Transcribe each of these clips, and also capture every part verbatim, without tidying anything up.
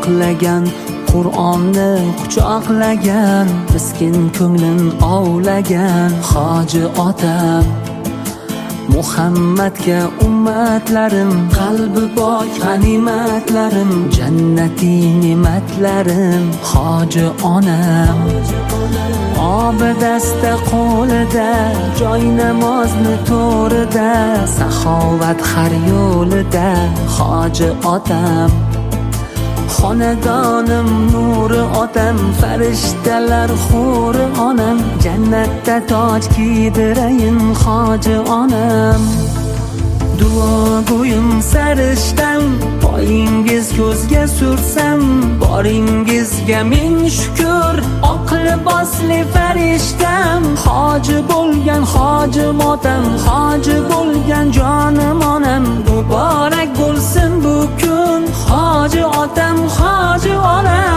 oqlagan, Qur'onni quchoqlagan, miskin ko'nglim ovlagan hoji otam. Muhammadga ummatlarim, qalbi pok g'animatlarim, jannatiy ne'matlarim hoji onam. Obidasda qo'lida, joy namozni to'rida, saxovat har yo'lida hoji otam. Xonadonim nuri otam, farishtalar xuri onam, jannatda toj kiydirayin hoji onam. Duogo'yim sarishtam, poyingiz ko'zga sursam, boringizga ming shukr, oq libosli farishtam. Hoji bo'lgan hoji motam, hoji bo'lgan jonim onam, muborak bo'lsin bu kun hoji otam, hoji onam.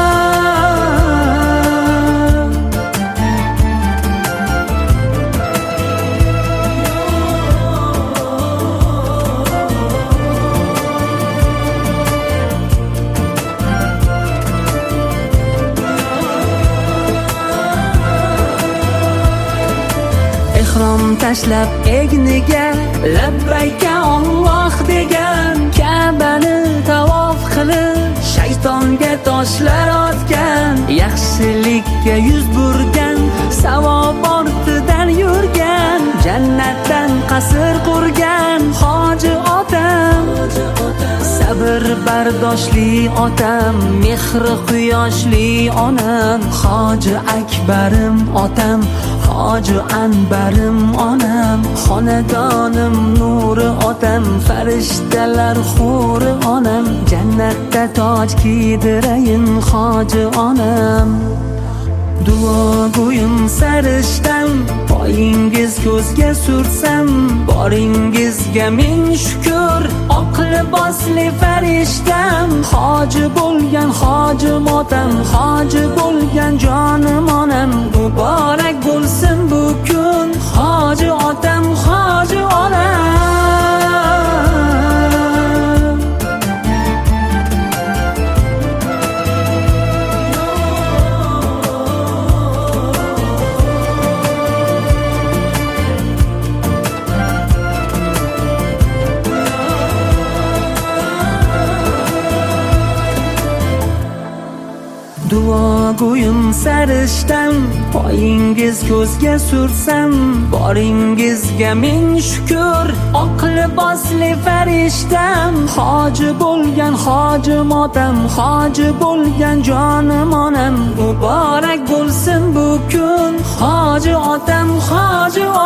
Ihrom tashlab egniga, labbayka Alloh degan, Ka'bani tavof qilib shaytonga toshlar otgan, yaxshilikka yuz burgan, savob ortidan yurgan, jannatdan qasr qurgan hoji otam. Sabr bardoshli otam, mehri quyoshli onam, hoji akbarim otam, hoji anbarim onam. Xonadonim nuri otam, farishtalar xuri onam, jannatda toj kiydirayin hoji onam. Duogo'yim sarishtam, poyingiz ko'zga sursam, boringizga ming shukr, oq libosli farishtam. Hoji bo'lgan hoji motam, hoji bo'lgan jonim onam, muborak bo'lsin bu kun hoji otam, hoji onam. Duogo'yim sarishtam, poyingiz ko'zga sursam, boringizga ming shukr, oq libosli farishtam. Hoji bo'lgan hoji motam, hoji bo'lgan jonim onam, muborak bo'lsin bu kun hoji otam, hoji